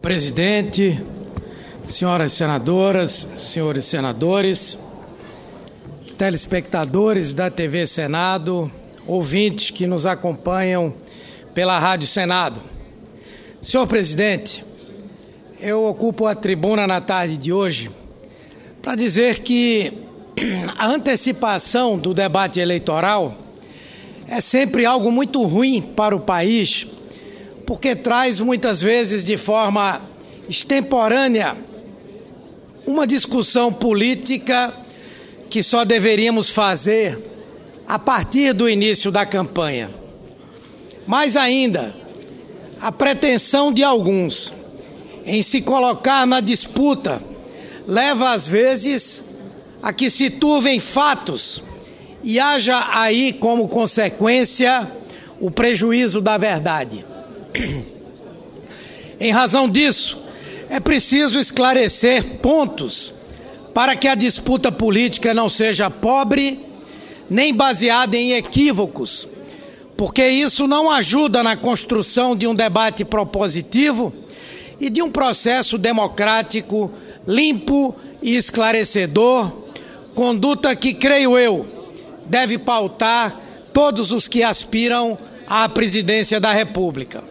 Presidente, senhoras senadoras, senhores senadores, telespectadores da TV Senado, ouvintes que nos acompanham pela Rádio Senado. Senhor presidente, eu ocupo a tribuna na tarde de hoje para dizer que a antecipação do debate eleitoral é sempre algo muito ruim para o país, porque traz muitas vezes de forma extemporânea uma discussão política que só deveríamos fazer a partir do início da campanha. Mais ainda, a pretensão de alguns em se colocar na disputa leva às vezes a que se turvem fatos e haja aí como consequência o prejuízo da verdade. Em razão disso, é preciso esclarecer pontos para que a disputa política não seja pobre nem baseada em equívocos, porque isso não ajuda na construção de um debate propositivo e de um processo democrático limpo e esclarecedor, conduta que, creio eu, deve pautar todos os que aspiram à presidência da República.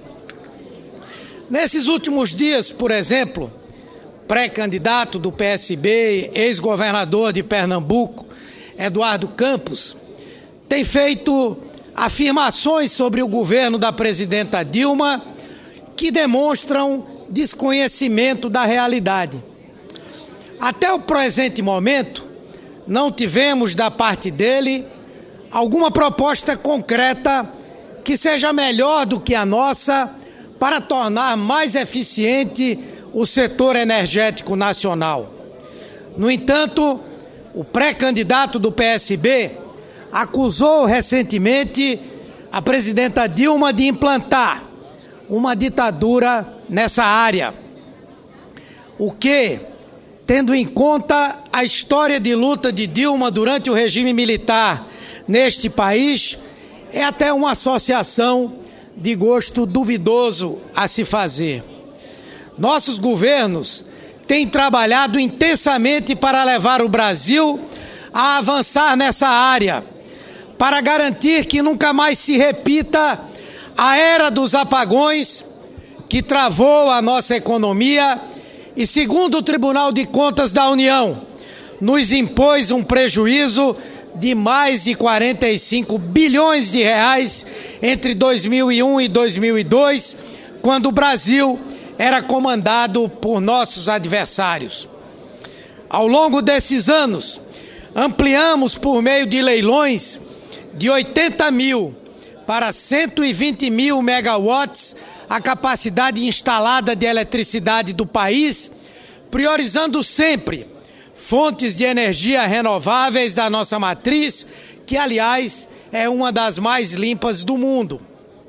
Nesses últimos dias, por exemplo, pré-candidato do PSB, ex-governador de Pernambuco, Eduardo Campos, tem feito afirmações sobre o governo da presidenta Dilma que demonstram desconhecimento da realidade. Até o presente momento, não tivemos da parte dele alguma proposta concreta que seja melhor do que a nossa para tornar mais eficiente o setor energético nacional. No entanto, o pré-candidato do PSB acusou recentemente a presidenta Dilma de implantar uma ditadura nessa área, o que, tendo em conta a história de luta de Dilma durante o regime militar neste país, é até uma associação de gosto duvidoso a se fazer. Nossos governos têm trabalhado intensamente para levar o Brasil a avançar nessa área, para garantir que nunca mais se repita a era dos apagões que travou a nossa economia e, segundo o Tribunal de Contas da União, nos impôs um prejuízo de mais de 45 bilhões de reais entre 2001 e 2002, quando o Brasil era comandado por nossos adversários. Ao longo desses anos, ampliamos por meio de leilões de 80 mil para 120 mil megawatts a capacidade instalada de eletricidade do país, priorizando sempre fontes de energia renováveis da nossa matriz, que, aliás, é uma das mais limpas do mundo.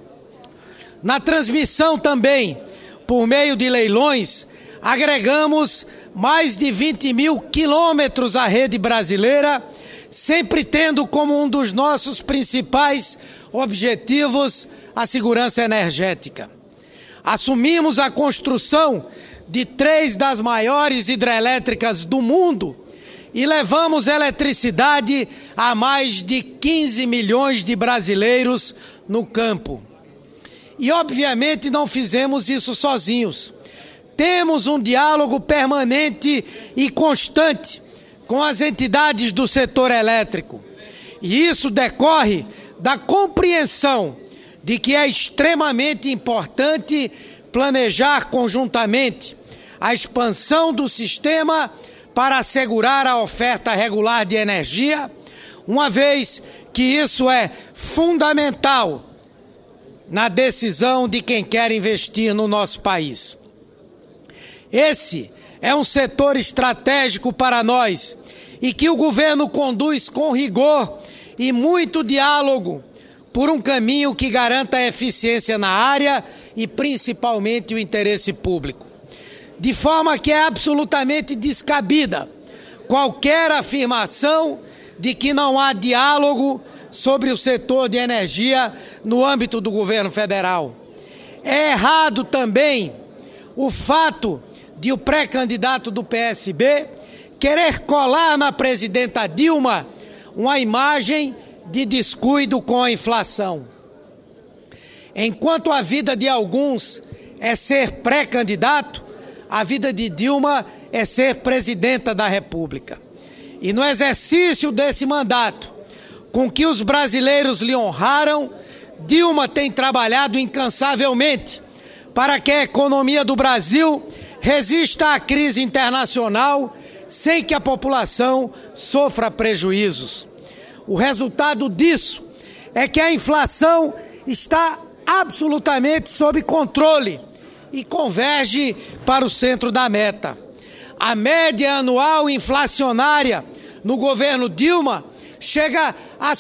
Na transmissão também, por meio de leilões, agregamos mais de 20 mil quilômetros à rede brasileira, sempre tendo como um dos nossos principais objetivos a segurança energética. Assumimos a construção de 3 das maiores hidrelétricas do mundo e levamos eletricidade a mais de 15 milhões de brasileiros no campo. E, obviamente, não fizemos isso sozinhos. Temos um diálogo permanente e constante com as entidades do setor elétrico. E isso decorre da compreensão de que é extremamente importante planejar conjuntamente a expansão do sistema para assegurar a oferta regular de energia, uma vez que isso é fundamental na decisão de quem quer investir no nosso país. Esse é um setor estratégico para nós e que o governo conduz com rigor e muito diálogo por um caminho que garanta a eficiência na área e principalmente o interesse público. De forma que é absolutamente descabida qualquer afirmação de que não há diálogo sobre o setor de energia no âmbito do governo federal. É errado também o fato de o pré-candidato do PSB querer colar na presidenta Dilma uma imagem de descuido com a inflação. Enquanto a vida de alguns é ser pré-candidato, a vida de Dilma é ser presidenta da República. E no exercício desse mandato, com que os brasileiros lhe honraram, Dilma tem trabalhado incansavelmente para que a economia do Brasil resista à crise internacional sem que a população sofra prejuízos. O resultado disso é que a inflação está absolutamente sob controle e converge para o centro da meta. A média anual inflacionária no governo Dilma chega a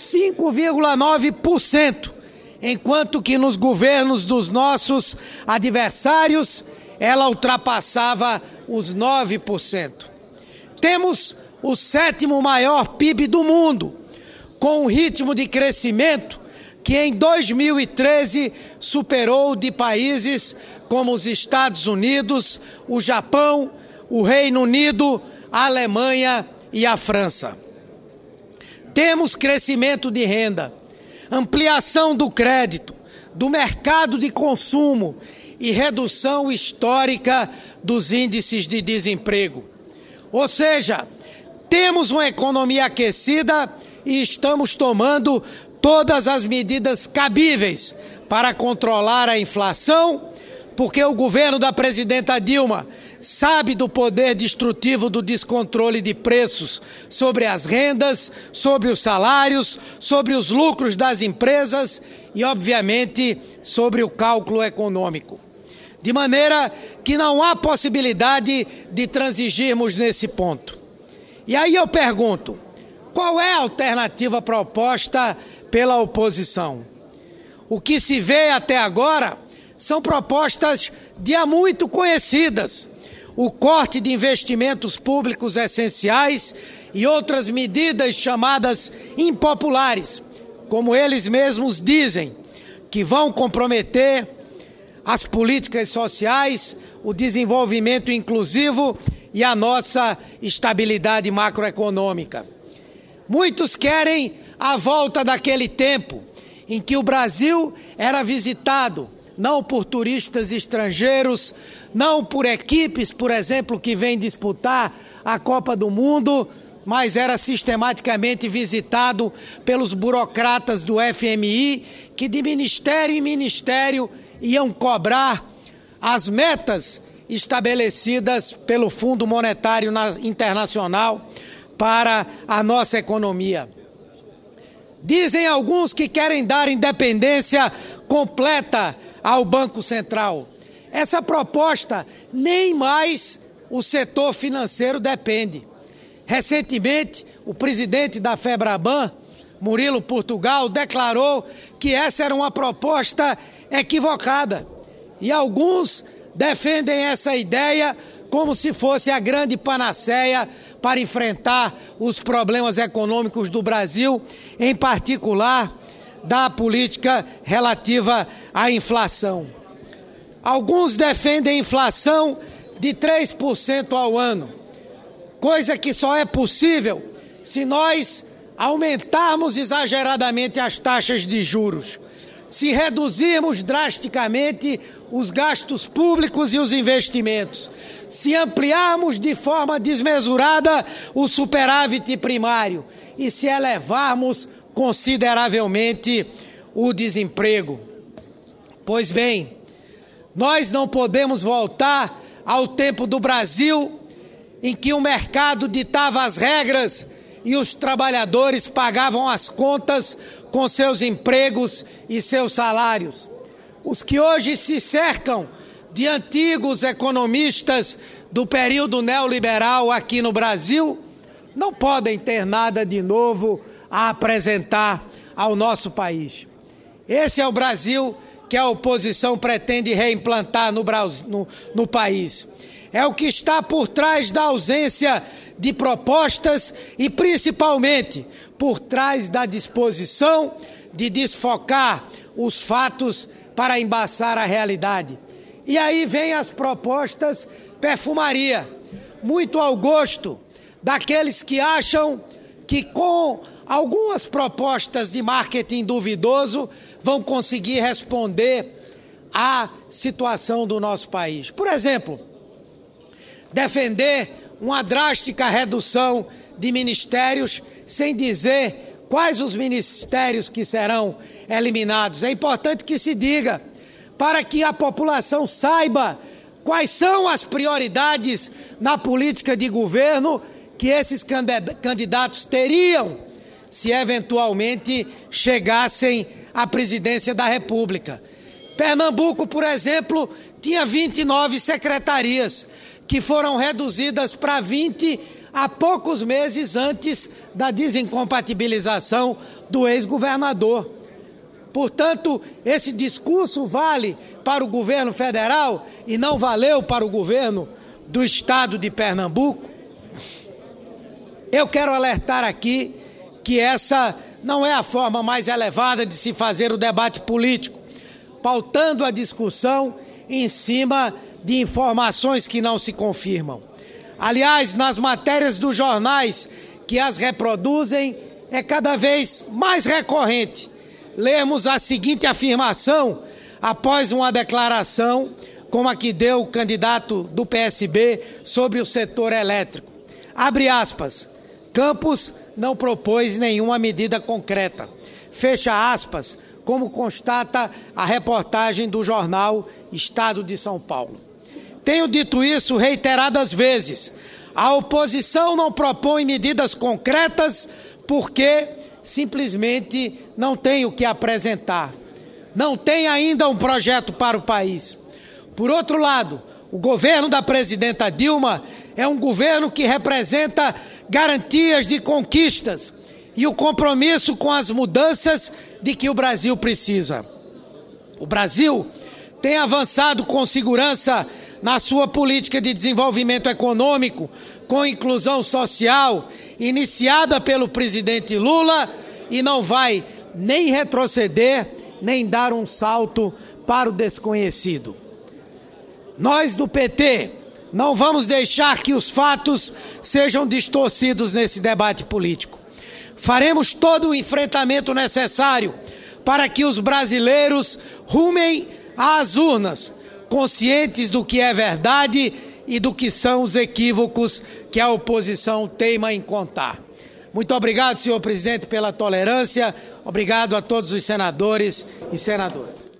5,9%, enquanto que nos governos dos nossos adversários ela ultrapassava os 9%. Temos o 7º maior PIB do mundo, com um ritmo de crescimento que em 2013 superou o de países como os Estados Unidos, o Japão, o Reino Unido, a Alemanha e a França. Temos crescimento de renda, ampliação do crédito, do mercado de consumo e redução histórica dos índices de desemprego. Ou seja, temos uma economia aquecida e estamos tomando todas as medidas cabíveis para controlar a inflação, porque o governo da presidenta Dilma sabe do poder destrutivo do descontrole de preços sobre as rendas, sobre os salários, sobre os lucros das empresas e, obviamente, sobre o cálculo econômico. De maneira que não há possibilidade de transigirmos nesse ponto. E aí eu pergunto, qual é a alternativa proposta pela oposição? O que se vê até agora são propostas de há muito conhecidas. O corte de investimentos públicos essenciais e outras medidas chamadas impopulares, como eles mesmos dizem, que vão comprometer as políticas sociais, o desenvolvimento inclusivo e a nossa estabilidade macroeconômica. Muitos querem a volta daquele tempo em que o Brasil era visitado não por turistas estrangeiros, não por equipes, por exemplo, que vêm disputar a Copa do Mundo, mas era sistematicamente visitado pelos burocratas do FMI, que de ministério em ministério iam cobrar as metas estabelecidas pelo Fundo Monetário Internacional para a nossa economia. Dizem alguns que querem dar independência completa ao Banco Central. Essa proposta nem mais o setor financeiro depende. Recentemente, o presidente da FEBRABAN, Murilo Portugal, declarou que essa era uma proposta equivocada. E alguns defendem essa ideia como se fosse a grande panaceia para enfrentar os problemas econômicos do Brasil, em particular da política relativa à inflação. Alguns defendem inflação de 3% ao ano, coisa que só é possível se nós aumentarmos exageradamente as taxas de juros, se reduzirmos drasticamente os gastos públicos e os investimentos, se ampliarmos de forma desmesurada o superávit primário e se elevarmos consideravelmente o desemprego. Pois bem, nós não podemos voltar ao tempo do Brasil em que o mercado ditava as regras e os trabalhadores pagavam as contas com seus empregos e seus salários. Os que hoje se cercam de antigos economistas do período neoliberal aqui no Brasil não podem ter nada de novo a apresentar ao nosso país. Esse é o Brasil que a oposição pretende reimplantar no país. É o que está por trás da ausência de propostas e, principalmente, por trás da disposição de desfocar os fatos para embaçar a realidade. E aí vem as propostas perfumaria, muito ao gosto daqueles que acham que com algumas propostas de marketing duvidoso vão conseguir responder à situação do nosso país. Por exemplo, defender uma drástica redução de ministérios sem dizer quais os ministérios que serão eliminados. É importante que se diga, para que a população saiba quais são as prioridades na política de governo que esses candidatos teriam se eventualmente chegassem à presidência da República. Pernambuco, por exemplo, tinha 29 secretarias, que foram reduzidas para 20 há poucos meses antes da desincompatibilização do ex-governador. Portanto, esse discurso vale para o governo federal e não valeu para o governo do estado de Pernambuco. Eu quero alertar aqui que essa não é a forma mais elevada de se fazer o debate político, pautando a discussão em cima de informações que não se confirmam. Aliás, nas matérias dos jornais que as reproduzem, é cada vez mais recorrente lermos a seguinte afirmação após uma declaração como a que deu o candidato do PSB sobre o setor elétrico. Abre aspas, Campos não propôs nenhuma medida concreta. Fecha aspas, como constata a reportagem do jornal Estado de São Paulo. Tenho dito isso reiteradas vezes. A oposição não propõe medidas concretas porque simplesmente não tem o que apresentar. Não tem ainda um projeto para o país. Por outro lado, o governo da presidenta Dilma é um governo que representa garantias de conquistas e o compromisso com as mudanças de que o Brasil precisa. O Brasil tem avançado com segurança na sua política de desenvolvimento econômico, com inclusão social, iniciada pelo presidente Lula, e não vai nem retroceder, nem dar um salto para o desconhecido. Nós do PT não vamos deixar que os fatos sejam distorcidos nesse debate político. Faremos todo o enfrentamento necessário para que os brasileiros rumem às urnas, conscientes do que é verdade e do que são os equívocos que a oposição teima em contar. Muito obrigado, senhor presidente, pela tolerância. Obrigado a todos os senadores e senadoras.